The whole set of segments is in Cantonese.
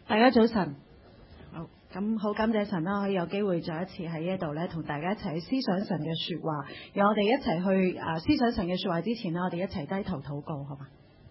大家早晨。好，咁好感謝神啦，可以有機會再一次喺呢度咧，同大家一齊思想神嘅說話。讓我哋一齊去思想神嘅說話之前呢，我哋一齊低頭禱告，好嘛？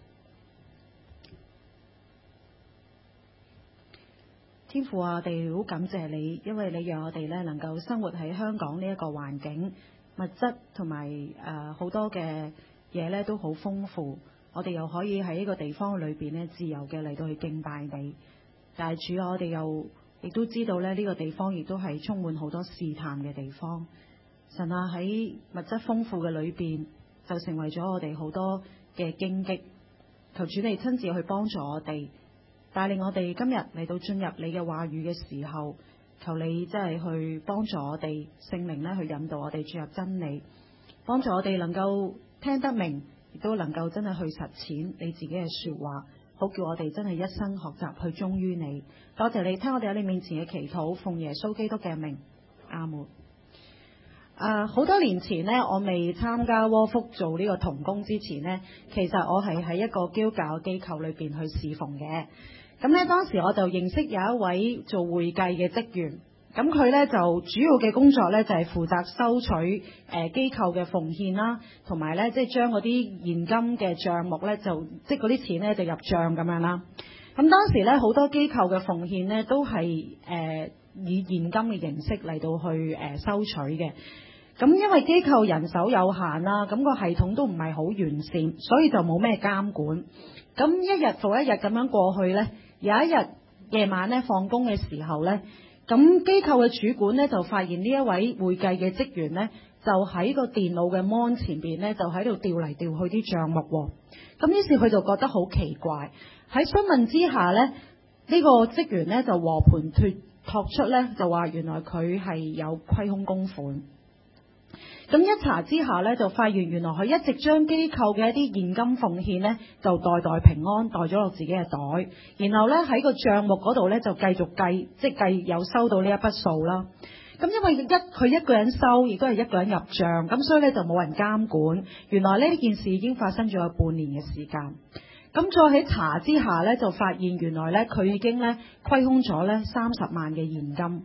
天父啊，我哋好感謝你，因為你讓我哋咧能夠生活喺香港呢一個環境，物質同埋好多嘅嘢咧都好豐富，我哋又可以喺呢個地方裏邊咧自由嘅嚟到去敬拜你。但係主啊，我哋又亦都知道咧呢個地方亦都係充滿好多試探嘅地方。神啊，喺物質豐富嘅裏邊，就成為咗我哋好多嘅荊棘。求主你親自去幫助我哋，帶領我哋今日嚟到進入你嘅話語嘅時候，求你真係去幫助我哋，聖靈咧去引導我哋進入真理，幫助我哋能夠聽得明，亦都能夠真係去實踐你自己嘅說話，好叫我哋真係一生學習去忠於你。多謝你聽我哋喺你面前嘅祈禱，奉耶穌基督嘅名，阿門。好多年前呢，我未參加窩福做呢個同工之前呢，其實我係喺一個基督教機構裏邊去侍奉嘅。咁呢，當時我就認識有一位做會計嘅職員，咁佢呢就主要嘅工作呢，就係負責收取機構嘅奉獻啦，同埋呢即係將嗰啲現金嘅帳目呢，就即係嗰啲錢呢就入帳咁樣啦。咁當時呢，好多機構嘅奉獻呢，都係以現金嘅形式嚟到去收取嘅。咁因為機構人手有限啦，咁個系統都唔係好完善，所以就冇咩監管。咁一日復一日咁樣過去呢，有一日夜晚呢放工嘅時候呢，咁機構嘅主管呢就發現呢一位會計嘅職員呢，就喺個電腦嘅 mon 前邊呢，就喺度調嚟調去啲帳目喎。咁於是佢就覺得好奇怪，喺詢問之下呢，呢個職員呢就和盤托出呢，就話原來佢係有虧空公款。咁一查之下呢，就發現原來佢一直將機構嘅一啲現金奉獻呢，就代平安袋咗落自己嘅袋，然後呢，喺個帳目嗰度呢，就繼續計，即係計有收到呢一筆數啦。咁因為佢一個人收，亦都係一個人入帳，咁所以呢，就冇人監管。原來呢件事已經發生咗有半年嘅時間。咁再喺查之下呢，就發現原來呢，佢已經呢虧空咗呢30萬嘅現金。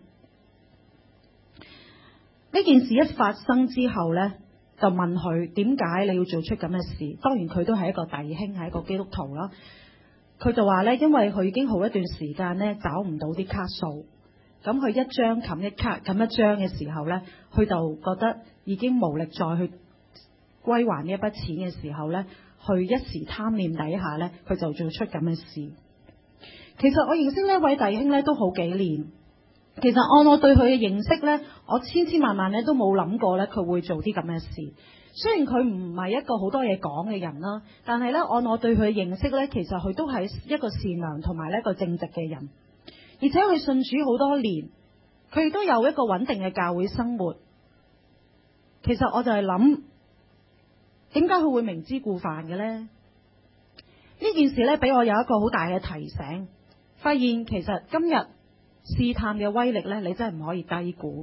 呢件事一發生之後呢，就問佢點解你要做出咁嘅事？當然佢都係一個弟兄，係一個基督徒啦。佢就話呢，因為佢已經好一段時間呢找唔到啲卡數，咁佢一張冚一卡冚一張嘅時候呢，佢就覺得已經無力再去歸還呢一筆錢嘅時候呢，佢一時貪念底下呢，佢就做出咁嘅事。其實我認識呢位弟兄呢都好幾年。其實按我對佢嘅認識呢，我千萬呢都冇諗過呢佢會做啲咁嘅事。雖然佢唔係一個好多嘢講嘅人啦，但係呢按我對佢嘅認識呢，其實佢都係一個善良同埋一個正直嘅人，而且佢信主好多年，佢亦都有一個穩定嘅教會生活。其實我就係諗，點解佢會明知故犯嘅呢？呢件事呢，俾我有一個好大嘅提醒，發現其實今日試探嘅威力呢，你真係唔可以低估。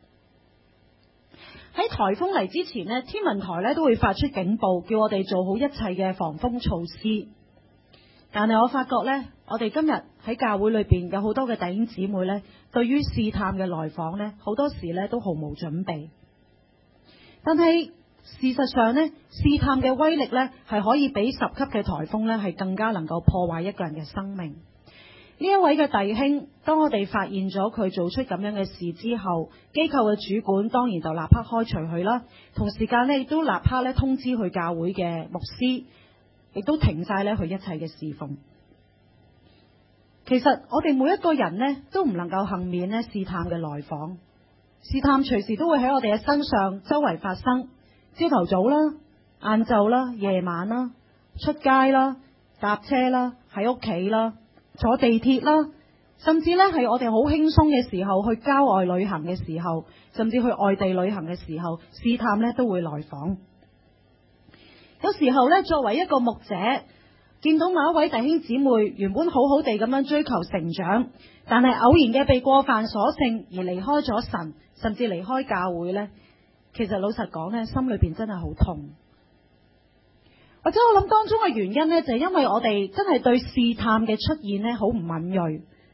喺颱風嚟之前呢，天文台呢都會發出警報，叫我哋做好一切嘅防風措施。但係我發覺呢，我哋今日喺教會裏邊有好多嘅弟兄姊妹呢，對於試探嘅來訪呢，好多時呢都毫無準備。但係事實上呢，試探嘅威力呢，係可以比10級嘅颱風呢，係更加能夠破壞一個人嘅生命。呢一位嘅弟兄，當我哋發現咗佢做出咁樣嘅事之後，機構嘅主管當然就立刻開除佢啦。同時間呢，亦都立刻咧通知佢教會嘅牧師，亦都停晒咧佢一切嘅侍奉。其實我哋每一個人呢，都唔能夠幸免呢試探嘅來訪，試探隨時都會喺我哋嘅身上周圍發生。朝頭早啦、晏晝啦、夜晚啦、出街啦、搭車啦、喺屋企啦、坐地鐵啦，甚至咧係我哋好輕鬆嘅時候，去郊外旅行嘅時候，甚至去外地旅行嘅時候，試探咧都會來訪。有時候咧，作為一個牧者，見到某一位弟兄姊妹原本好好地咁樣追求成長，但係偶然嘅被過犯所勝而離開咗神，甚至離開教會呢，其實老實講呢，心裏邊真係好痛。或者我諗當中嘅原因呢，就係因為我哋真係對試探嘅出現呢好唔敏銳，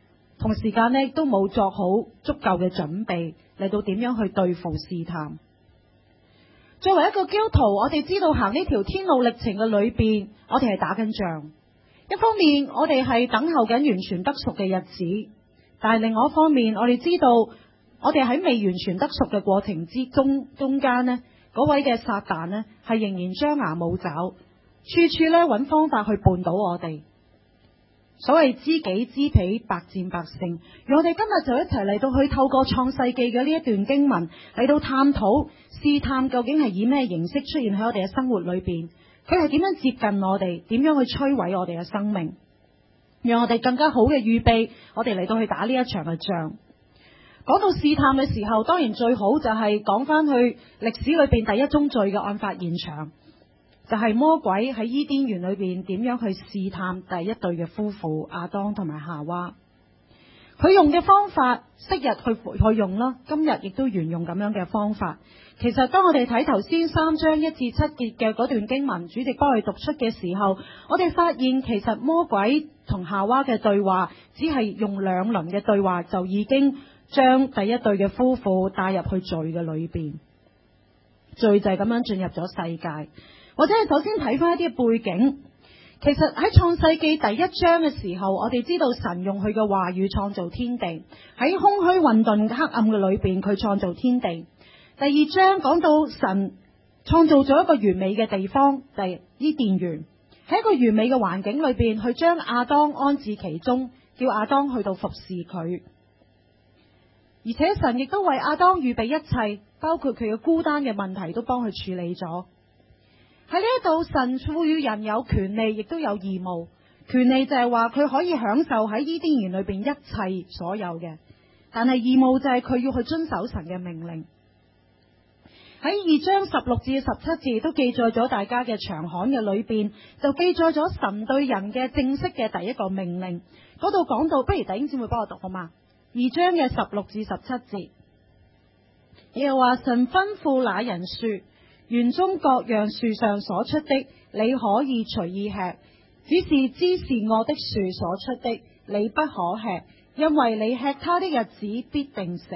同時間呢都冇作好足夠嘅準備嚟到點樣去對付試探。作為一個基督徒，我哋知道行呢條天路歷程嘅裏邊，我哋係打緊仗。一方面我哋係等候緊完全得贖嘅日子，但係另外一方面我哋知道我哋喺未完全得贖嘅過程之中間呢，嗰位嘅撒旦呢係仍然張牙舞爪，處處呢揾方法去絆倒我哋。所謂知己知彼，百戰百勝。而我哋今日就一齊嚟到去透過創世記嘅呢一段經文嚟到探討試探究竟係以咩形式出現喺我哋嘅生活裏邊，佢係點樣接近我哋，點樣去摧毀我哋嘅生命，讓我哋更加好嘅預備我哋嚟到去打呢一場嘅仗。講到試探嘅時候，當然最好就係講翻去歷史裏邊第一宗罪嘅案發現場，就係魔鬼喺伊甸園裏邊點樣去試探第一對嘅夫婦亞當同埋夏娃。佢用嘅方法昔日去用啦，今日亦都沿用咁樣嘅方法。其實當我哋睇頭先3章1至7節嘅嗰段經文，主席幫佢讀出嘅時候，我哋發現其實魔鬼同夏娃嘅對話只係用2輪嘅對話就已經將第一對嘅夫婦帶入去罪嘅裏邊，罪就係咁樣進入咗世界。或者係首先睇翻一啲背景，其實喺創世記第1章嘅時候，我哋知道神用佢嘅話語創造天地，喺空虛混沌黑暗嘅裏邊佢創造天地。第2章講到神創造咗一個完美嘅地方，伊甸園，喺一個完美嘅環境裏邊，去將亞當安置其中，叫亞當去到服侍佢。而且神亦都為亞當預備一切，包括佢嘅孤單嘅問題都幫佢處理咗。喺呢一度，神賦予人有權利，亦都有義務。權利就係話佢可以享受喺伊甸園裏邊一切所有嘅，但係義務就係佢要去遵守神嘅命令。喺2章16至17節都記載咗大家嘅長刊嘅裏邊，就記載咗神對人嘅正式嘅第一個命令。嗰度講到，不如弟兄姊妹幫我讀好嘛？2章嘅16至17節，又話神吩咐那人說：園中各樣樹上所出的，你可以隨意吃；只是知善惡的樹所出的，你不可吃，因為你吃它的日子必定死。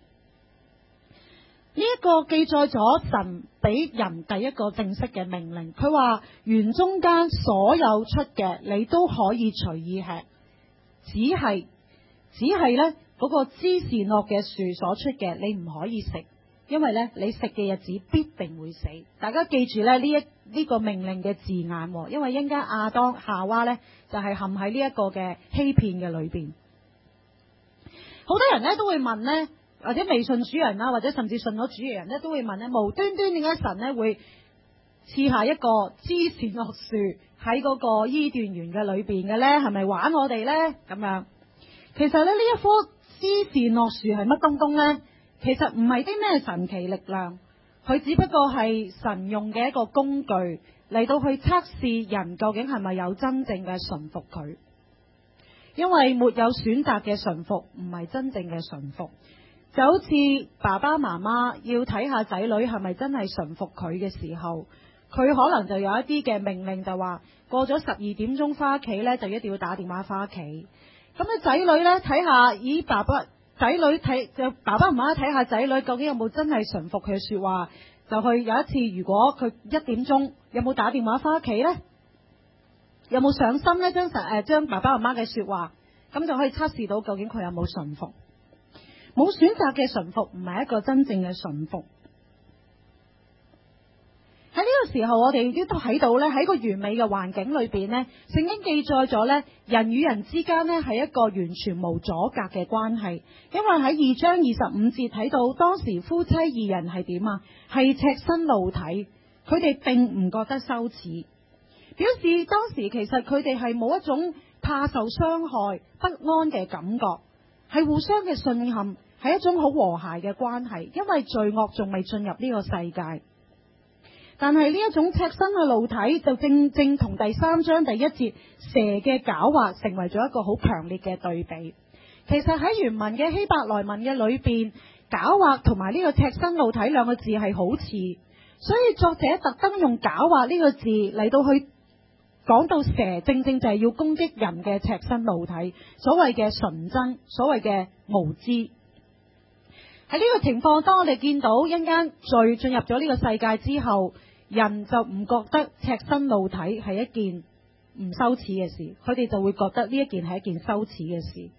呢一個記載咗神俾人第一個正式嘅命令，佢話園中間所有出嘅，你都可以隨意吃，只係呢嗰個知善惡嘅樹所出嘅，你唔可以食。因為呢，你食嘅日子必定會死。大家記住呢呢個命令嘅字眼，因為一陣間亞當夏娃呢，就係陷喺呢一個嘅欺騙嘅裏邊。好多人呢都會問呢，或者未信主人啦，或者甚至信咗主嘅人呢，都會問呢，無端端點解神呢會賜下一個知善惡樹喺嗰個伊甸園嘅裏邊嘅呢？係咪玩我哋呢？咁樣，其實呢一棵知善惡樹係乜東東呢？其實唔係啲咩神奇力量，佢只不過係神用嘅一個工具嚟到去測試人究竟係咪有真正嘅順服佢。因為沒有選擇嘅順服唔係真正嘅順服，就好似爸爸媽媽要睇下仔女係咪真係順服佢嘅時候，佢可能就有一啲嘅命令，就話過咗12點鐘翻屋企呢，就一定要打電話翻屋企。咁咧仔女呢，睇下，咦爸爸媽媽睇下仔女究竟有冇真係順服佢嘅說話，就去有一次，如果佢1點鐘有冇打電話翻屋企呢？有冇上心呢？將爸爸媽媽嘅說話，咁就可以測試到究竟佢有冇順服。冇選擇嘅順服唔係一個真正嘅順服。喺呢個時候，我哋亦都睇到呢，喺個完美嘅環境裏邊呢，聖經記載咗呢，人與人之間呢係一個完全無阻隔嘅關係。因為喺2章25節睇到，當時夫妻2人係點啊？係赤身露體，佢哋並唔覺得羞恥，表示當時其實佢哋係冇一種怕受傷害、不安嘅感覺，係互相嘅信任，係一種好和諧嘅關係。因為罪惡仲未進入呢個世界。但係呢一種赤身嘅露體，就正正同第3章第1節蛇嘅狡猾成為咗一個好強烈嘅對比。其實喺原文嘅希伯來文嘅裏邊，狡猾同埋呢個赤身露體兩個字係好似，所以作者特登用狡猾呢個字嚟到去講到蛇，正正就係要攻擊人嘅赤身露體，所謂嘅純真，所謂嘅無知。喺呢個情況，當我哋見到一間罪進入咗呢個世界之後，人就唔覺得赤身露體係一件唔羞恥嘅事，佢哋就會覺得呢一件係一件羞恥嘅事。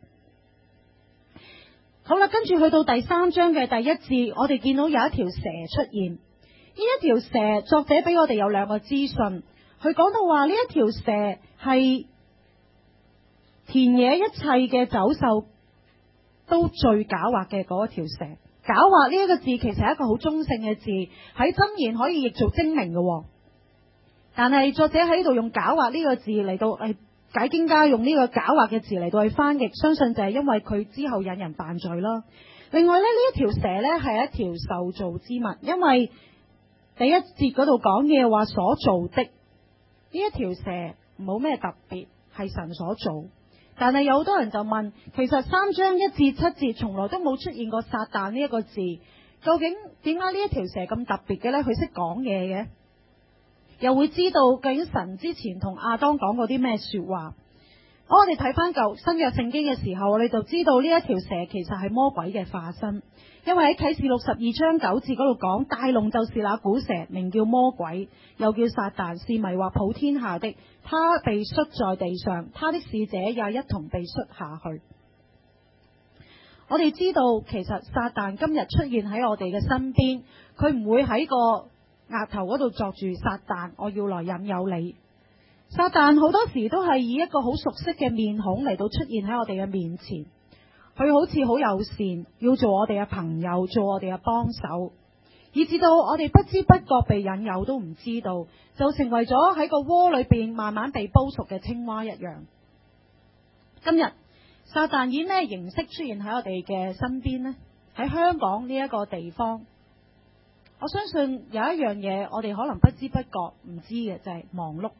好啦，跟住去到第3章嘅第1節，我哋見到有一條蛇出現。呢一條蛇，作者俾我哋有2個資訊，佢講到話呢一條蛇係田野一切嘅走獸都最狡猾嘅嗰一條蛇。狡猾呢一個字其實係一個好中性嘅字，喺箴言可以譯做精明嘅，但係作者喺度用狡猾呢個字嚟到解經家用呢個狡猾嘅字嚟到去翻譯，相信就係因為佢之後引人犯罪啦。另外呢一條蛇呢係一條受造之物，因為第1節嗰度講嘅話所造的呢一條蛇冇咩特別，係神所造。但係有好多人就問，其實3章1至7節從來都冇出現過撒旦呢一個字，究竟點解呢一條蛇咁特別嘅呢？佢識講嘢嘅，又會知道究竟神之前同亞當講過啲咩說話。我哋睇翻舊新約聖經嘅時候，我哋就知道呢一條蛇其實係魔鬼嘅化身，因為喺啟示錄12章9節嗰度講，大龍就是那古蛇，名叫魔鬼，又叫撒旦，是迷惑普天下的。他被摔在地上，他的使者也一同被摔下去。我哋知道其實撒旦今日出現喺我哋嘅身邊，佢唔會喺個額頭嗰度作住撒旦，我要來引誘你。撒旦好多時都係以一個好熟悉嘅面孔嚟到出現喺我哋嘅面前，佢好似好友善，要做我哋嘅朋友，做我哋嘅幫手，以至到我哋不知不覺被引誘都唔知道，就成為咗喺個窩裏邊慢慢被煲熟嘅青蛙一樣。今日撒旦以咩形式出現喺我哋嘅身邊呢？喺香港呢一個地方，我相信有一樣嘢我哋可能不知不覺唔知嘅，就係忙碌。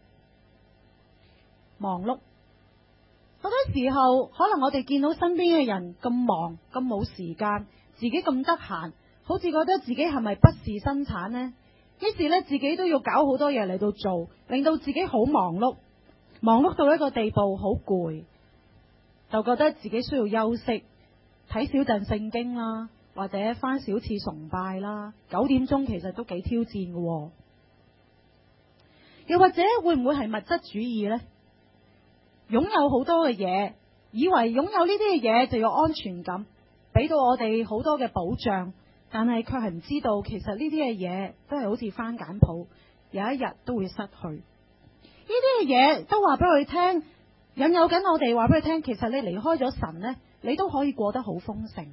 忙碌，好多時候可能我哋見到身邊嘅人咁忙，咁冇時間，自己咁得閒，好似覺得自己係咪不事生產呢？於是呢，自己都要搞好多嘢嚟到做，令到自己好忙碌，忙碌到一個地步好攰，就覺得自己需要休息，睇少陣聖經啦，或者返少次崇拜啦。9點鐘其實都幾挑戰嘅，又或者會唔會係物質主義呢？擁有好多嘅嘢，以為擁有呢啲嘅嘢就有安全感，俾到我哋好多嘅保障，但係卻係唔知道其實呢啲嘅嘢都係好似番梘泡，有一日都會失去。呢啲嘅嘢都話俾佢聽，引誘緊我哋，話俾佢聽，其實你離開咗神呢，你都可以過得好豐盛。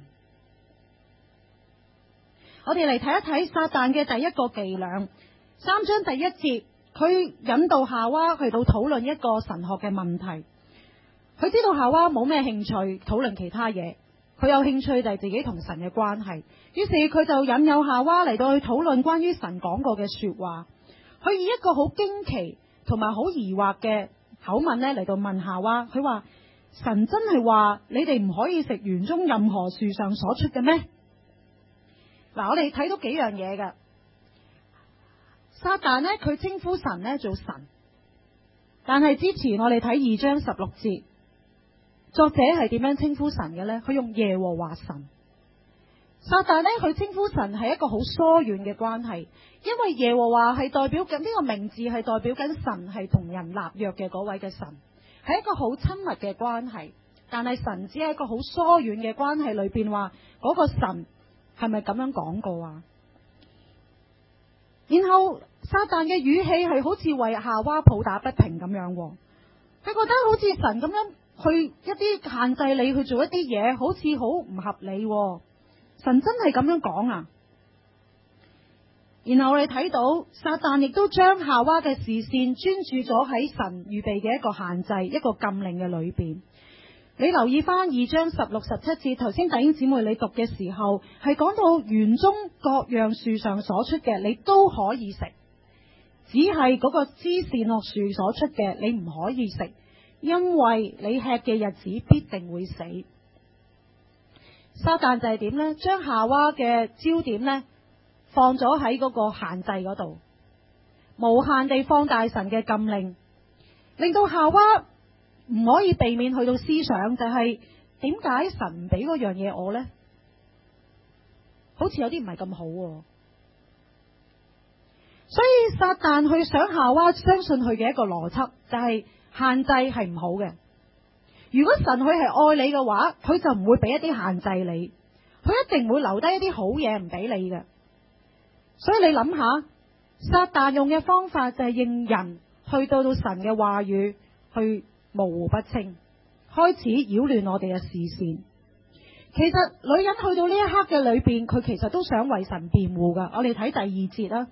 我哋嚟睇一睇撒旦嘅第一個伎倆。3章第1節，佢引導夏娃去到討論一個神學嘅問題。佢知道夏娃冇咩興趣討論其他嘢，佢有興趣就係自己同神嘅關係。於是佢就引誘夏娃嚟到去討論關於神講過嘅說話。佢以一個好驚奇同埋好疑惑嘅口吻咧嚟到問夏娃，佢話神真係話你哋唔可以食園中任何樹上所出嘅咩？嗱，我哋睇到幾樣嘢㗎。撒旦呢，佢稱呼神呢做神，但係之前我哋睇2章16節，作者係點樣稱呼神嘅呢？佢用耶和華神。撒旦呢，佢稱呼神係一個好疏遠嘅關係，因為耶和華係代表緊呢個名字，係代表緊神係同人立約嘅嗰位嘅神，係一個好親密嘅關係。但係神只係一個好疏遠嘅關係裏邊話嗰個神係咪咁樣講過啊？然後撒旦嘅語氣係好似為夏娃抱打不平咁樣，佢覺得好似神咁樣去一啲限制你去做一啲嘢，好似好唔合理。神真係咁樣講啊？然後我哋睇到撒旦亦都將夏娃嘅視線專注咗喺神預備嘅一個限制、一個禁令嘅裏邊。你留意翻2章16、17節，頭先弟兄姊妹你讀嘅時候係講到園中各樣樹上所出嘅你都可以食，只係嗰個知善惡樹所出嘅你唔可以食，因為你吃嘅日子必定會死。撒旦就係點呢？將夏娃嘅焦點呢放咗喺嗰個限制嗰度，無限地放大神嘅禁令。 令到夏娃唔可以避免去到思想，就係點解神唔俾嗰樣嘢我呢？好似有啲唔係咁好喎。所以撒旦去想夏娃相信佢嘅一個邏輯，就係限制係唔好嘅。如果神佢係愛你嘅話，佢就唔會俾一啲限制你，佢一定會留低一啲好嘢唔俾你嘅。所以你諗下，撒旦用嘅方法就係令人去到神嘅話語去模糊不清，開始擾亂我哋嘅視線。其實女人去到呢一刻嘅裏邊，佢其實都想為神辯護噶。我哋睇第2節啦。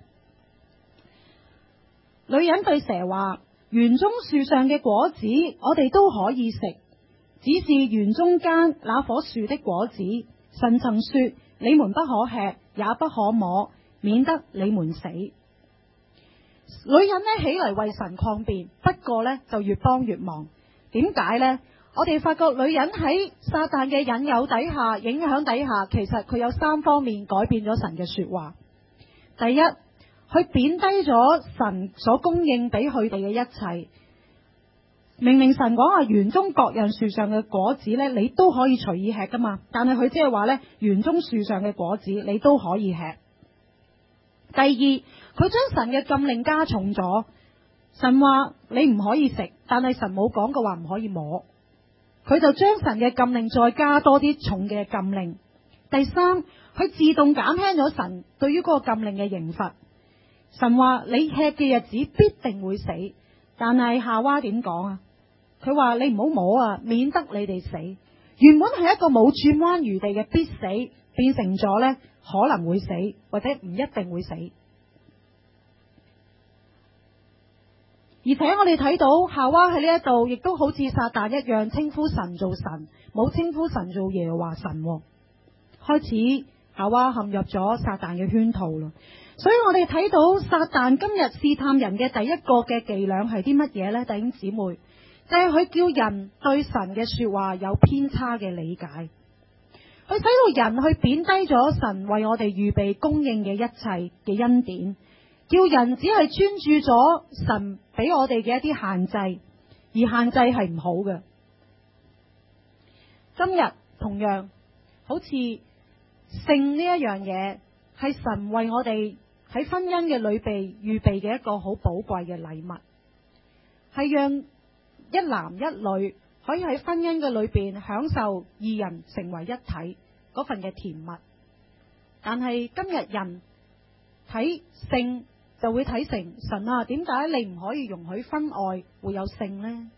女人對蛇話：園中樹上嘅果子我哋都可以食，只是園中間那棵樹的果子，神曾說你們不可吃，也不可摸，免得你們死。女人呢起嚟為神抗辯，不過呢就越幫越忙。點解呢？我哋發覺女人喺撒旦嘅引誘底下、影響底下，其實佢有3方面改變咗神嘅說話。第一，佢貶低咗神所供應俾佢哋嘅一切。明明神講話園中各樣樹上嘅果子呢，你都可以隨意吃噶嘛，但係佢即係話呢，園中樹上嘅果子你都可以吃。第二，佢將神嘅禁令加重咗。神話你唔可以食，但係神冇講過話唔可以摸，佢就將神嘅禁令再加多啲重嘅禁令。第三，佢自動減輕咗神對於嗰個禁令嘅刑罰。神話你吃嘅日子必定會死，但係夏娃點講啊？佢話你唔好摸啊，免得你哋死。原本係一個冇轉彎餘地嘅必死，變成咗呢可能會死，或者唔一定會死。而且我哋睇到夏娃喺呢一度，亦都好似撒旦一樣稱呼神做神，冇稱呼神做耶和華神。開始夏娃陷入咗撒旦嘅圈套啦。所以我哋睇到撒旦今日試探人嘅第一個嘅伎倆係啲乜嘢呢？弟兄姊妹，就係佢叫人對神嘅說話有偏差嘅理解，佢使到人去貶低咗神為我哋預備供應嘅一切嘅恩典，叫人只係專注咗神俾我哋嘅一啲限制，而限制係唔好嘅。今日同樣好似性呢一樣嘢，係神為我哋喺婚姻嘅裏邊預備嘅一個好寶貴嘅禮物，係讓一男一女可以喺婚姻嘅裏邊享受二人成為一體嗰份嘅甜蜜。但係今日人睇性就會睇成神啊，點解你唔可以容許婚外會有性呢？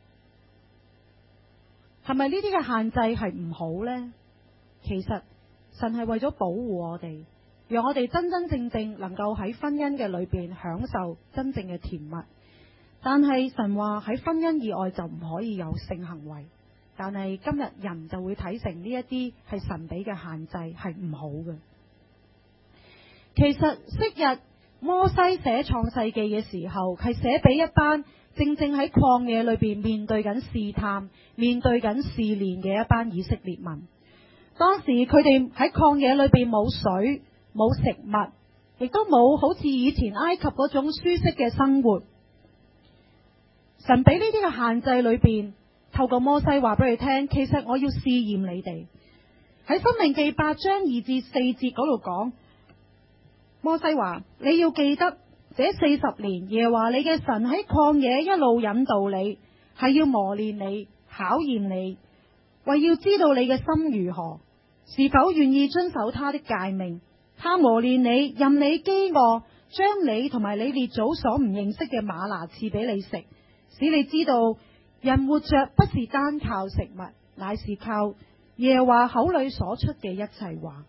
係咪呢啲嘅限制係唔好呢？其實神係為咗保護我哋，讓我哋真真正正能夠喺婚姻嘅裏邊享受真正嘅甜蜜。但係神話喺婚姻以外就唔可以有性行為，但係今日人就會睇成呢一啲係神俾嘅限制，係唔好嘅。其實昔日摩西寫創世記嘅時候，係寫俾一班正正喺曠野裏邊面對緊試探、面對緊試煉嘅一班以色列民。當時佢哋喺曠野裏邊冇水、冇食物，亦都冇好似以前埃及嗰種舒適嘅生活。神俾呢啲嘅限制裏邊，透過摩西話俾佢聽，其實我要試驗你哋。喺申命記8章2至4節嗰度講，摩西話你要記得這40年耶和華你嘅神喺曠野一路引導你，係要磨練你、考驗你，為要知道你嘅心如何，是否願意遵守他的誡命。他磨練你，任你飢餓，將你同埋你列祖所唔認識嘅嗎哪賜俾你食，使你知道人活着不是單靠食物，乃是靠耶和華口裏所出嘅一切話。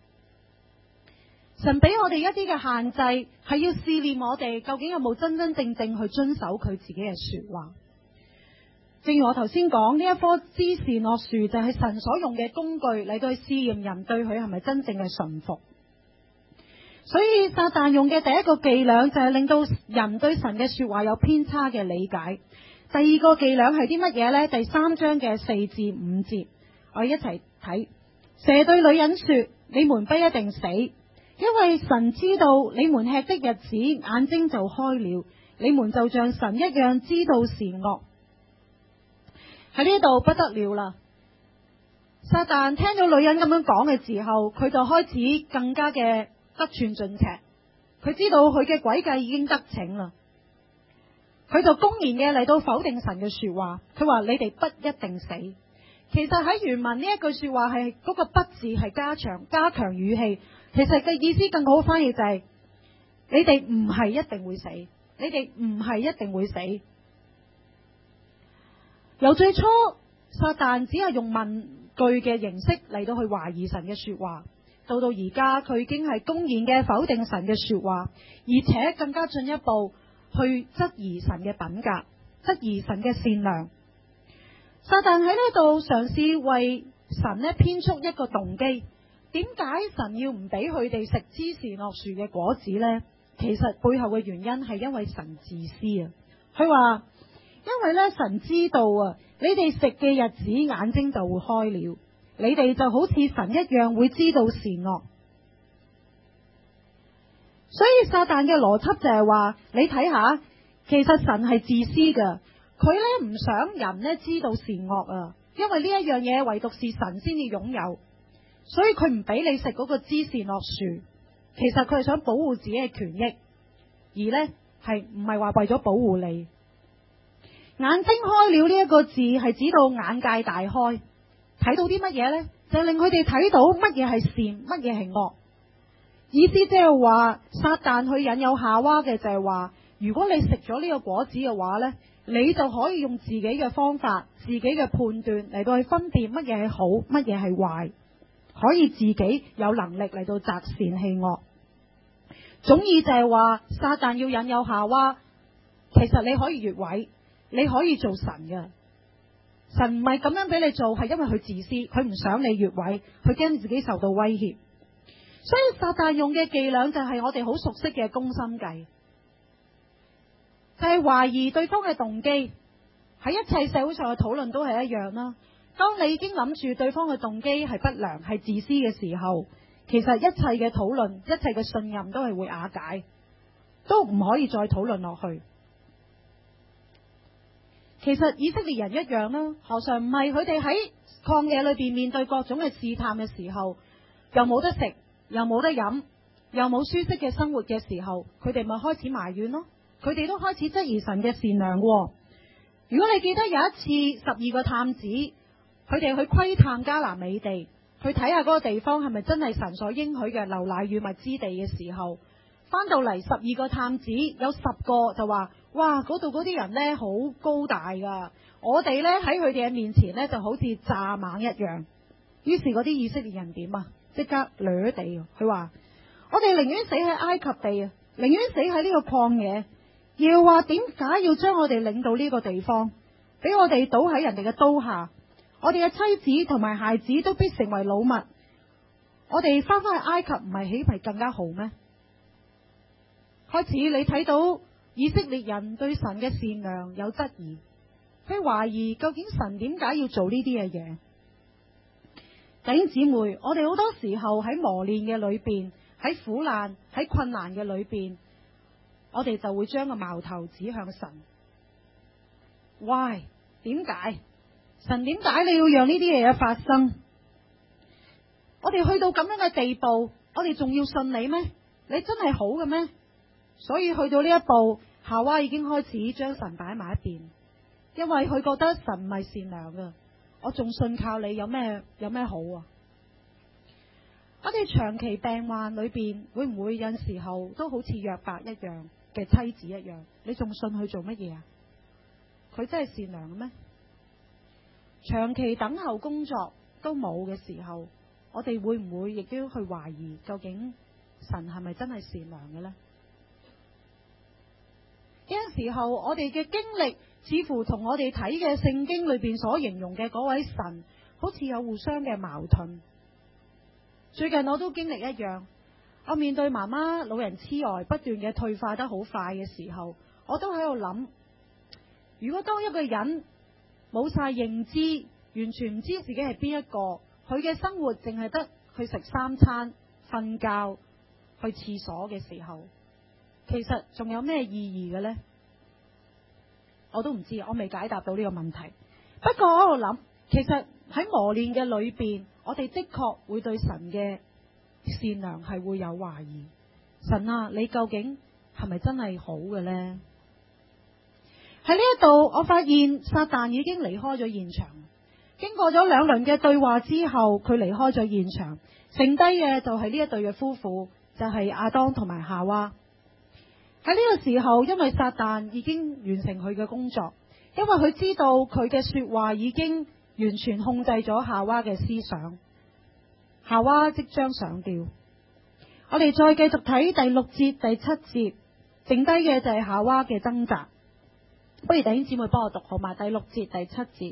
神俾我哋一啲嘅限制，係要試煉我哋究竟有冇真真正正去遵守佢自己嘅說話。正如我頭先講，呢一棵知善惡樹就係神所用嘅工具嚟到去試驗人對佢係咪真正嘅順服。所以撒旦用嘅第一個伎倆就係令到人對神嘅說話有偏差嘅理解。第二個伎倆係啲乜嘢呢？第3章嘅4至5節，我哋一齊睇。蛇對女人說：你們不一定死，因為神知道你們吃的日子，眼睛就開了， 你們就像神一樣知道善惡。喺呢度不得了啦！撒旦聽到女人咁樣講嘅時候，佢就開始更加嘅得寸進尺。佢知道佢嘅詭計已經得逞啦，佢就公然嘅嚟到否定神嘅說話。佢話你哋不一定死。其實喺原文呢一句說話係嗰個不字係加強語氣，其實嘅意思更好翻譯就係你哋唔係一定會死，你哋唔係一定會死。由最初撒旦只係用問句嘅形式嚟到去懷疑神嘅說話，到而家佢已經係公然嘅否定神嘅說話，而且更加進一步去質疑神嘅品格，質疑神嘅善良。撒旦喺呢度嘗試為神咧編出一個動機，點解神要唔俾佢哋食知善惡樹嘅果子呢？其實背後嘅原因係因為神自私啊！佢話因為咧神知道啊，你哋食嘅日子眼睛就會開了，你哋就好似神一樣會知道善惡。所以撒旦嘅邏輯就係話，你睇下，其實神係自私噶，佢咧唔想人咧知道善惡啊，因為呢一樣嘢唯獨是神先至擁有，所以佢唔俾你食嗰個知善惡樹。其實佢係想保護自己嘅權益，而呢係唔係話為咗保護你。眼睛開了呢一個字係指到眼界大開，睇到啲乜嘢呢？就係令佢哋睇到乜嘢係善，乜嘢係惡。意思即係話，撒旦去引誘夏娃嘅就係話，如果你食咗呢個果子嘅話呢，你就可以用自己嘅方法、自己嘅判斷嚟到去分辨乜嘢係好，乜嘢係壞，可以自己有能力嚟到擇善棄惡。總意就係話，撒旦要引誘夏娃，其實你可以越位。你可以做神嘅，神唔係咁樣俾你做，係因為佢自私，佢唔想你越位，佢驚自己受到威脅。所以撒旦用嘅伎倆就係我哋好熟悉嘅攻心計，就係懷疑對方嘅動機。喺一切社會上嘅討論都係一樣啦。當你已經諗住對方嘅動機係不良、係自私嘅時候，其實一切嘅討論、一切嘅信任都係會瓦解，都唔可以再討論落去。其實以色列人一樣啦，何嘗唔係佢哋喺曠野裏邊面對各種嘅試探嘅時候，又冇得食，又冇得飲，又冇舒適嘅生活嘅時候，佢哋咪開始埋怨咯。佢哋都開始質疑神嘅善良。如果你記得有一次12個探子，佢哋去窺探迦南美地，去睇下嗰個地方係咪真係神所應許嘅流奶與蜜之地嘅時候，翻到嚟12個探子有10個就話：哇！嗰度嗰啲人呢好高大噶，我哋呢喺佢哋嘅面前呢就好似蚱蜢一樣。於是嗰啲以色列人點啊？即刻掠地，佢話：我哋寧願死喺埃及地啊，寧願死喺呢個曠野。要話點解要將我哋領到呢個地方，俾我哋倒喺人哋嘅刀下？我哋嘅妻子同埋孩子都必成為擄物。我哋翻返去埃及唔係豈係更加好咩？開始你睇到以色列人對神嘅善良有質疑，佢懷疑究竟神點解要做呢啲嘅嘢？弟兄姊妹，我哋好多時候喺磨練嘅裏邊，喺苦難、喺困難嘅裏邊，我哋就會將個矛頭指向神。Why？ 點解？神點解你要讓呢啲嘢發生？我哋去到咁樣嘅地步，我哋仲要信你咩？你真係好嘅咩？所以去到呢一步，夏娃已經開始將神擺埋一邊，因為佢覺得神唔係善良嘅，我仲信靠你有咩好啊？我哋長期病患裏邊，會唔會有時候都好似約伯一樣嘅妻子一樣？你仲信佢做乜嘢啊？佢真係善良嘅咩？長期等候工作都冇嘅時候，我哋會唔會亦都去懷疑究竟神係咪真係善良嘅呢？有陣時候我哋嘅經歷似乎同我哋睇嘅聖經裏邊所形容嘅嗰位神好似有互相嘅矛盾。最近我都經歷一樣，我面對媽媽老人痴呆不斷嘅退化得好快嘅時候，我都喺度諗，如果當一個人冇晒認知，完全唔知自己係邊一個，佢嘅生活淨係得去食3餐、瞓覺、去廁所嘅時候，其實仲有咩意義嘅呢？ 我都唔知，我未解答到呢個問題。不過我喺度諗，其實喺磨練嘅裏邊，我哋的確會對神嘅善良係會有懷疑。神啊，你究竟係咪真係好嘅呢？喺呢一度，我發現撒旦已經離開咗現場。經過咗兩輪嘅對話之後，佢離開咗現場，剩低嘅就係呢一對嘅夫婦，就係亞當同埋夏娃。喺呢個時候，因為撒旦已經完成佢嘅工作，因為佢知道佢嘅說話已經完全控制咗夏娃嘅思想，夏娃即將上吊。我哋再繼續睇第6節、第7節，剩低嘅就係夏娃嘅掙扎。不如弟兄姊妹幫我讀好嘛？第6節、第7節。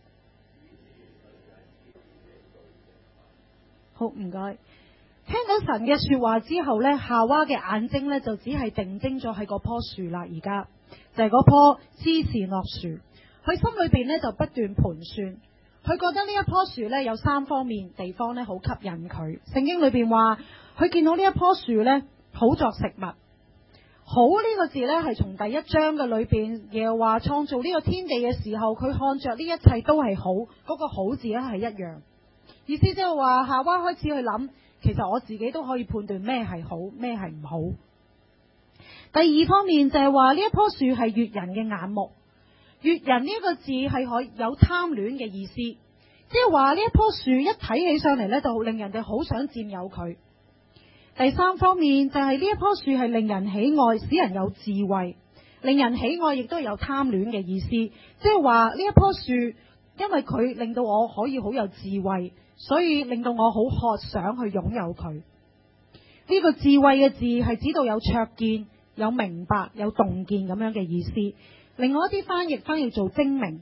好，唔該。聽到神嘅說話之後呢，夏娃嘅眼睛呢就只係定睛咗喺嗰棵樹啦。而家就係嗰棵知善惡樹，佢心裏邊呢就不斷盤算，佢覺得呢一棵樹呢有3方面地方呢好吸引佢。聖經裏邊話，佢見到呢一棵樹呢好作食物。好呢個字呢係從第1章嘅裏邊，耶和華創造呢個天地嘅時候，佢看着呢一切都係好，嗰個好字呢係一樣。意思即係話，夏娃開始去諗，其實我自己都可以判斷咩係好，咩係唔好。第2方面就係話，呢一棵樹係悅人嘅眼目。悅人呢個字係可以有貪戀嘅意思，即係話呢一棵樹一睇起上嚟呢，就令人哋好想佔有佢。第3方面就係呢一棵樹係令人喜愛，使人有智慧。令人喜愛亦都有貪戀嘅意思，即係話呢一棵樹，因為佢令到我可以好有智慧，所以令到我好渴想去擁有佢。呢個智慧嘅字係指到有灼見、有明白、有洞見咁樣嘅意思。另外一啲翻譯做精明。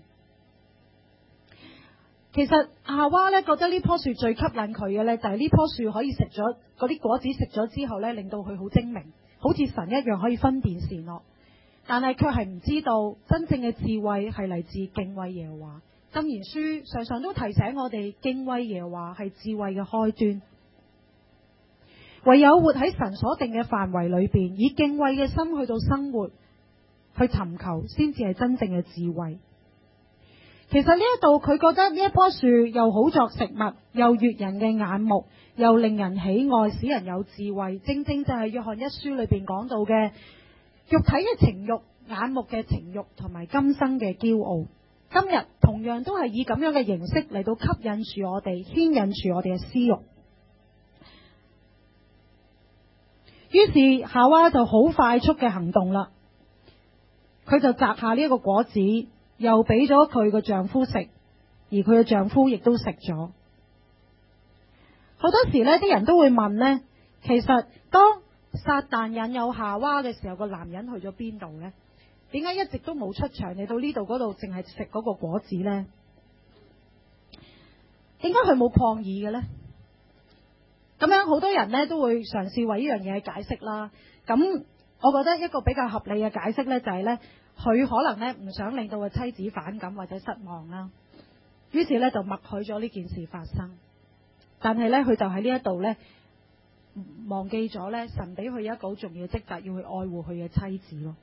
其實夏娃呢覺得呢棵樹最吸引佢嘅呢，就係呢棵樹可以食咗嗰啲果子，食咗之後呢，令到佢好精明，好似神一樣可以分辨善惡。但係卻係唔知道真正嘅智慧係嚟自敬畏耶和華。箴言書常常都提醒我哋，敬畏耶和華係智慧嘅開端。唯有活喺神所定嘅範圍裏邊，以敬畏嘅心去到生活，去尋求，先至係真正嘅智慧。其實呢一度佢覺得呢一棵樹又好作食物，又悅人嘅眼目，又令人喜愛，使人有智慧。正正就係約翰一書裏邊講到嘅肉體嘅情慾、眼目嘅情慾同埋今生嘅驕傲。今日同樣都係以咁樣嘅形式嚟到吸引住我哋，牽引住我哋嘅私慾。於是夏娃就好快速嘅行動啦，佢就摘下呢一個果子，又俾咗佢個丈夫食，而佢嘅丈夫亦都食咗。好多時呢啲人都會問呢，其實當撒旦引誘夏娃嘅時候，個男人去咗邊度呢？點解一直都冇出場？你到呢度嗰度淨係食嗰個果子呢？點解佢冇抗議嘅呢？咁樣好多人呢都會嘗試為呢樣嘢解釋啦。咁我覺得一個比較合理嘅解釋呢，就係呢，佢可能呢唔想令到個妻子反感或者失望啦，於是呢就默許咗呢件事發生。但係呢，佢就喺呢一度呢忘記咗呢，神俾佢有一個好重要嘅職責，要去愛護佢嘅妻子咯。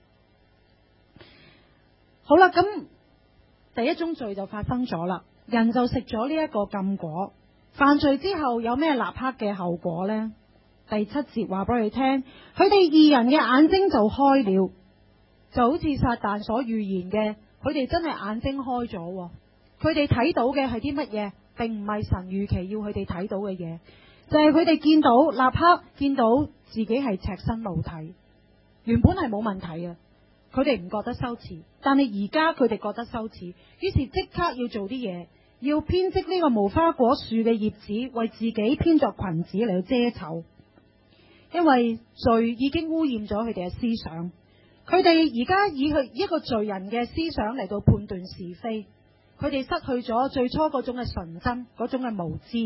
好啦，咁第一宗罪就發生咗啦，人就食咗呢一個禁果。犯罪之後有咩立刻嘅後果呢？第7節話俾佢聽，佢哋2人嘅眼睛就開了，就好似撒旦所預言嘅，佢哋真係眼睛開咗。佢哋睇到嘅係啲乜嘢？並唔係神預期要佢哋睇到嘅嘢，就係佢哋立刻見到自己係赤身露體。原本係冇問題嘅，佢哋唔覺得羞恥，但係而家佢哋覺得羞恥，於是即刻要做啲嘢，要編織呢個無花果樹嘅葉子，為自己編作裙子嚟到遮醜。因為罪已經污染咗佢哋嘅思想，佢哋而家以佢一個罪人嘅思想嚟到判斷是非，佢哋失去咗最初嗰種嘅純真，嗰種嘅無知。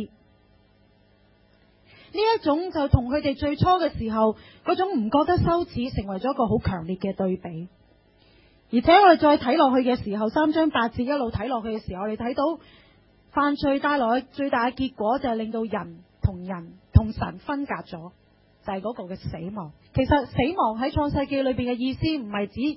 呢一種就同佢哋最初嘅時候嗰種唔覺得羞恥，成為咗一個好強烈嘅對比。而且我哋再睇落去嘅時候，3章8節一路睇落去嘅時候，我哋睇到犯罪帶來最大嘅結果就係令到人同神分隔咗，就係嗰個嘅死亡。其實死亡喺創世記裏邊嘅意思唔係指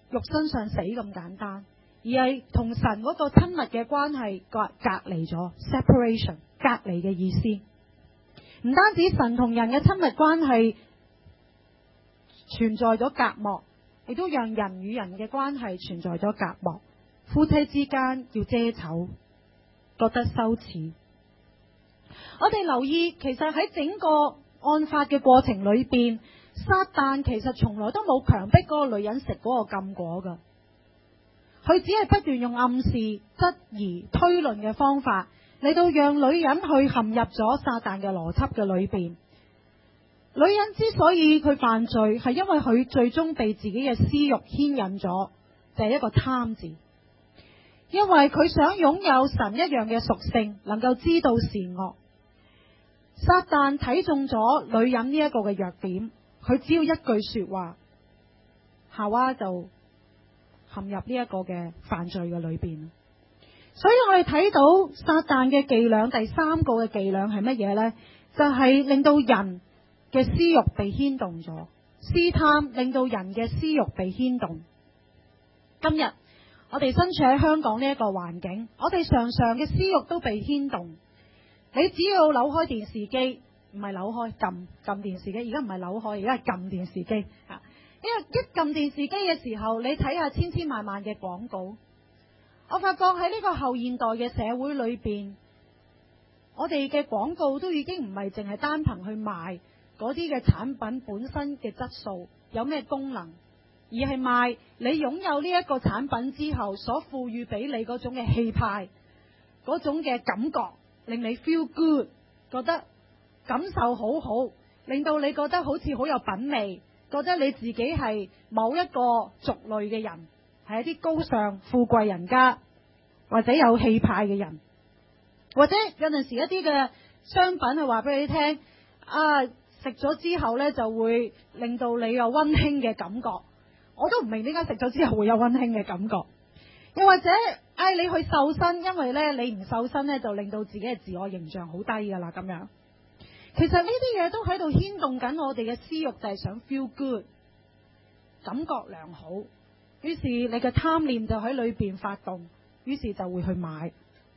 肉身上死咁簡單，而係同神嗰個親密嘅關係隔離咗 ，separation 隔離嘅意思。唔單止神同人嘅親密關係存在咗隔膜，亦都讓人與人嘅關係存在咗隔膜。夫妻之間要遮醜，覺得羞恥。我哋留意，其實喺整個案發嘅過程裏邊，撒旦其實從來都冇強迫嗰個女人食嗰個禁果噶，佢只係不斷用暗示、質疑、推論嘅方法嚟到讓女人去陷入咗撒旦嘅邏輯嘅裏邊。女人之所以佢犯罪，係因為佢最終被自己嘅私欲牽引咗，就係一個貪字。因為佢想擁有神一樣嘅屬性，能夠知道善惡。撒旦睇中咗女人呢一個嘅弱點，佢只要一句說話，夏娃就陷入呢一個嘅犯罪嘅裏邊。所以我哋睇到撒旦嘅伎倆，第三個嘅伎倆係乜嘢呢？就係令到人嘅私欲被牽動咗，試探令到人嘅私欲被牽動。今日我哋身處喺香港呢一個環境，我哋常常嘅私欲都被牽動。你只要扭開電視機，唔係扭開，撳電視機，而家唔係扭開，而家係撳電視機。因為一撳電視機嘅時候，你睇下千千萬萬嘅廣告。我發覺喺呢個後現代嘅社會裏邊，我哋嘅廣告都已經唔係淨係單憑去賣嗰啲嘅產品本身嘅質素有咩功能，而係賣你擁有呢一個產品之後所賦予俾你嗰種嘅氣派，嗰種嘅感覺，令你 feel good， 覺得感受好好，令到你覺得好似好有品味，覺得你自己係某一個族類嘅人，係一啲高尚富貴人家，或者有氣派嘅人，或者有陣時一啲嘅商品係話俾你聽，食咗之後呢就會令到你有溫馨嘅感覺。我都唔明點解食咗之後會有溫馨嘅感覺。又或者你去瘦身，因為呢你唔瘦身呢就令到自己嘅自我形象好低噶啦咁樣。其實呢啲嘢都喺度牽動緊我哋嘅私欲，就係想 feel good， 感覺良好。於是你嘅貪念就喺裏邊發動，於是就會去買。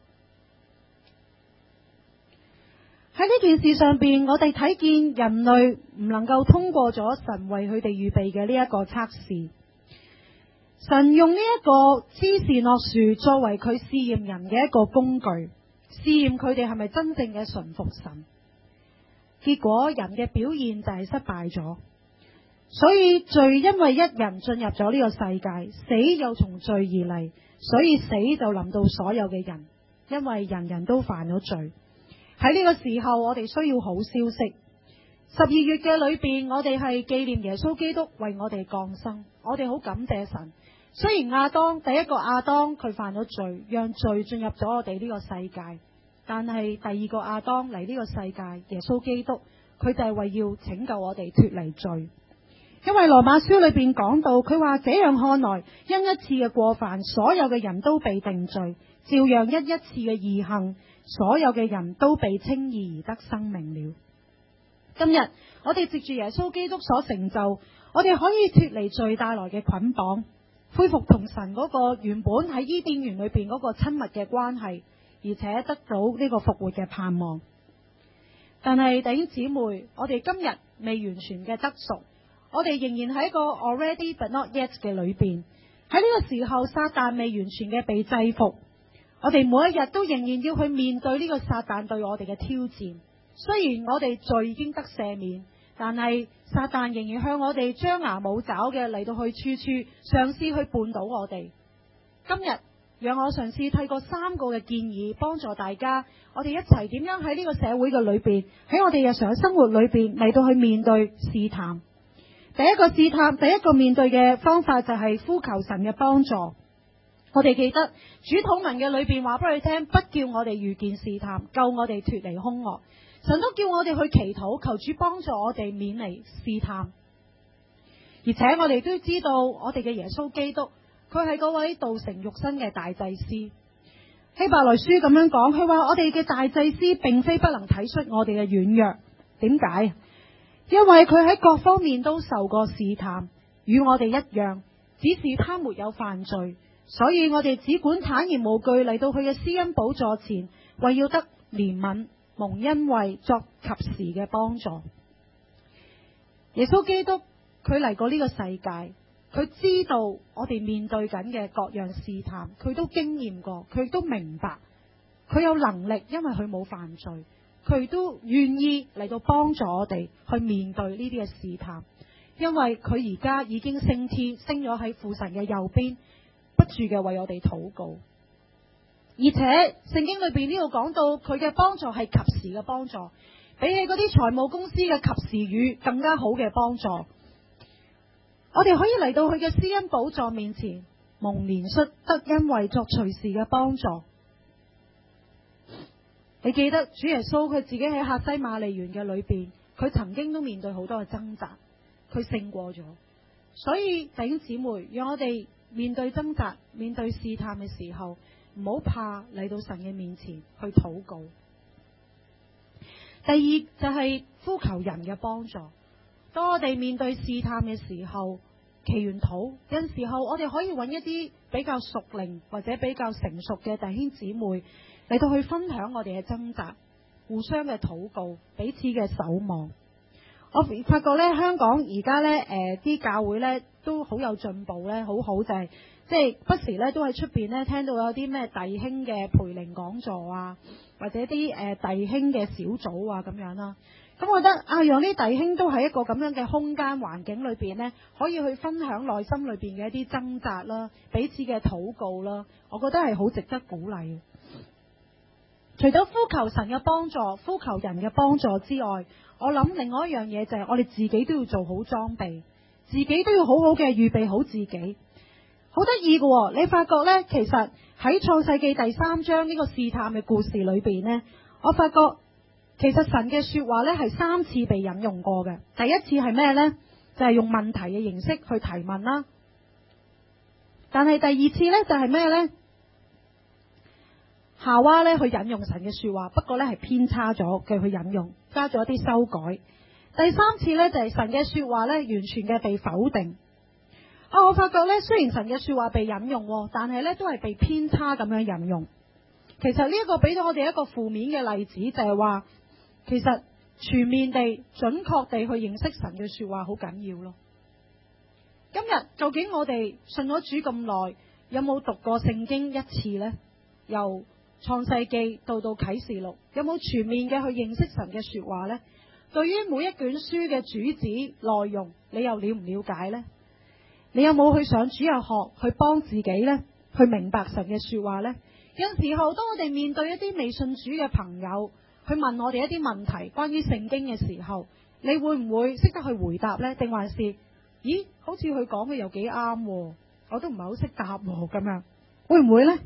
喺呢件事上邊，我哋睇見人類唔能夠通過咗神為佢哋預備嘅呢一個測試。神用呢一個知善惡樹作為佢試驗人嘅一個工具，試驗佢哋係咪真正嘅順服神。結果人嘅表現就係失敗咗。所以罪因為一人進入咗呢個世界，死又從罪而嚟，所以死就臨到所有嘅人，因為人人都犯咗罪。喺呢個時候，我哋需要好消息。12月嘅裏邊，我哋係紀念耶穌基督為我哋降生，我哋好感謝神。雖然第一個亞當佢犯咗罪，讓罪進入咗我哋呢個世界，但係第二個亞當嚟呢個世界，耶穌基督佢就係為要拯救我哋脫離罪。因為羅馬書裏邊講到，佢話這樣看來，因一次嘅過犯，所有嘅人都被定罪；照樣因一次嘅義行，所有嘅人都被稱義而得生命了。今日我哋藉住耶穌基督所成就，我哋可以脫離罪帶來嘅捆綁，恢復同神嗰個原本喺伊甸園裏邊嗰個親密嘅關係，而且得到呢個復活嘅盼望。但係弟兄姊妹，我哋今日未完全嘅得贖。我哋仍然喺一個 already but not yet 嘅裏邊，喺呢個時候撒旦未完全嘅被制服，我哋每一日都仍然要去面對呢個撒旦對我哋嘅挑戰。雖然我哋罪已經得赦免，但係撒旦仍然向我哋張牙舞爪嘅嚟到去處處嘗試去絆倒我哋。今日讓我嘗試透過3個嘅建議，幫助大家，我哋一齊點樣喺呢個社會嘅裏邊，喺我哋日常生活裏邊嚟到去面對試探。第一個試探，第一個面對嘅方法就係呼求神嘅幫助。我哋記得主禱文嘅裏邊話俾你聽，不叫我哋遇見試探，救我哋脫離兇惡。神都叫我哋去祈禱，求主幫助我哋免離試探。而且我哋都知道，我哋嘅耶穌基督，佢係嗰位道成肉身嘅大祭司。希伯來書咁樣講，佢話我哋嘅大祭司並非不能體恤我哋嘅軟弱。點解？因為佢喺各方面都受過試探，與我哋一樣， 只是他沒有犯罪，所以我哋只管坦然無懼嚟到佢嘅施恩寶座前，為要得憐憫、蒙恩惠、作及時嘅幫助。耶穌基督佢嚟過呢個世界，佢知道我哋面對緊嘅各樣試探，佢都經驗過，佢都明白，佢有能力，因為佢冇犯罪，佢都願意嚟到幫助我哋去面對呢啲嘅試探，因為佢而家已經升天，升咗喺父神嘅右邊，不住嘅為我哋禱告。而且聖經裏邊呢度講到佢嘅幫助係及時嘅幫助，比起嗰啲財務公司嘅及時雨更加好嘅幫助。我哋可以嚟到佢嘅施恩寶座面前，蒙憐恤，得恩惠，作隨時嘅幫助。你記得主耶穌佢自己喺客西馬尼園嘅裏邊，佢曾經都面對好多嘅掙扎，佢勝過咗。所以弟兄姊妹，讓我哋面對掙扎、面對試探嘅時候，唔好怕嚟到神嘅面前去禱告。第二就係呼求人嘅幫助。當我哋面對試探嘅時候，祈完禱，有陣時候我哋可以揾一啲比較屬靈或者比較成熟嘅弟兄姊妹嚟到去分享我哋嘅掙扎，互相嘅禱告，彼此嘅守望。我發覺咧，香港而家咧啲教會咧都好有進步咧，好好就係即係不時咧都喺出邊咧聽到有啲咩弟兄嘅培靈講座啊，或者啲弟兄嘅小組啊咁樣啦。咁我覺得啊，讓啲弟兄都喺一個咁樣嘅空間環境裏邊呢，可以去分享內心裏邊嘅一啲掙扎啦，彼此嘅禱告啦，我覺得係好值得鼓勵。除咗呼求神嘅幫助、呼求人嘅幫助之外，我諗另外一樣嘢就係我哋自己都要做好裝備，自己都要好好嘅預備好自己。好得意嘅，你發覺呢，其實喺創世記第3章呢個試探嘅故事裏邊呢，我發覺其實神嘅說話呢係3次被引用過嘅。第一次係咩呢？就係用問題嘅形式去提問啦。但係第二次呢，就係咩呢？夏娃呢去引用神嘅說話，不過呢係偏差咗嘅去引用，加咗一啲修改。第三次呢，就係神嘅說話呢完全嘅被否定。我發覺呢，雖然神嘅說話被引用，但係呢都係被偏差咁樣引用。其實呢一個俾到我哋一個負面嘅例子，就係話其實全面地、準確地去認識神嘅說話好緊要咯。今日究竟我哋信咗主咁耐，有冇讀過聖經一次呢？由創世記到啟示錄，有冇全面嘅去認識神嘅說話呢？對於每一卷書嘅主旨內容，你又了唔了解呢？你有冇去上主日學去幫自己呢？去明白神嘅說話呢？有陣時候，當我哋面對一啲未信主嘅朋友去問我哋一啲問題關於聖經嘅時候，你會唔會識得去回答呢？定還是咦，好似佢講嘅又幾啱，我都唔係好識答咁樣，會唔會呢？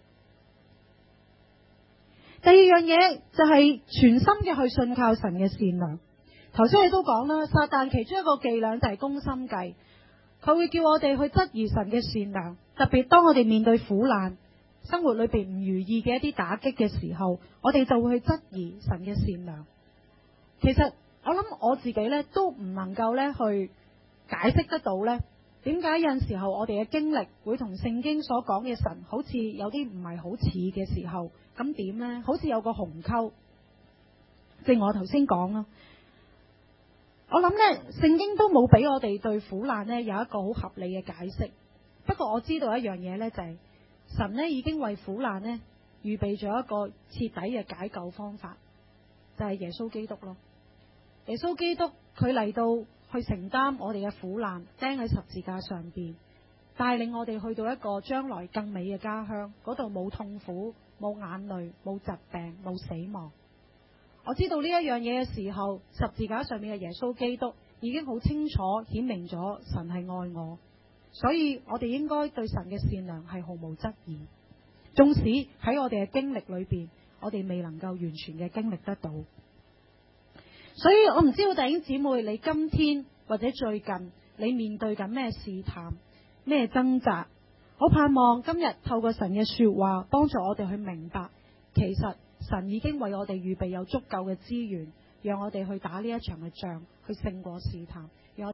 第二樣嘢就係全心嘅去信靠神嘅善良。頭先你都講啦，撒旦其中一個伎倆就係攻心計，佢會叫我哋去質疑神嘅善良，特別當我哋面對苦難、生活裏邊唔如意嘅一啲打擊嘅時候，我哋就會去質疑神嘅善良。其實我諗我自己呢都唔能夠呢去解釋得到呢，點解有陣時候我哋嘅經歷會同聖經所講嘅神好似有啲唔係好似嘅時候，咁點呢？好似有個鴻溝。正如我頭先講啦，我諗呢聖經都冇俾我哋對苦難呢有一個好合理嘅解釋。不過我知道一樣嘢呢，就係神呢已經為苦難呢預備咗一個徹底嘅解救方法，就係耶穌基督咯。耶穌基督佢嚟到去承擔我哋嘅苦難，釘喺十字架上邊，帶領我哋去到一個將來更美嘅家鄉，嗰度冇痛苦、冇眼淚、冇疾病、冇死亡。我知道呢一樣嘢嘅時候，十字架上面嘅耶穌基督已經好清楚顯明咗神係愛我，所以我哋應該對神嘅善良係毫無質疑。縱使喺我哋嘅經歷裏邊，我哋未能夠完全嘅經歷得到。所以我唔知道弟兄姊妹，你今天或者最近你面對緊咩試探、咩掙扎？我盼望今日透過神嘅說話，幫助我哋去明白，其實神已經為我哋預備有足夠嘅資源，讓我哋去打呢一場嘅仗，去勝過試探。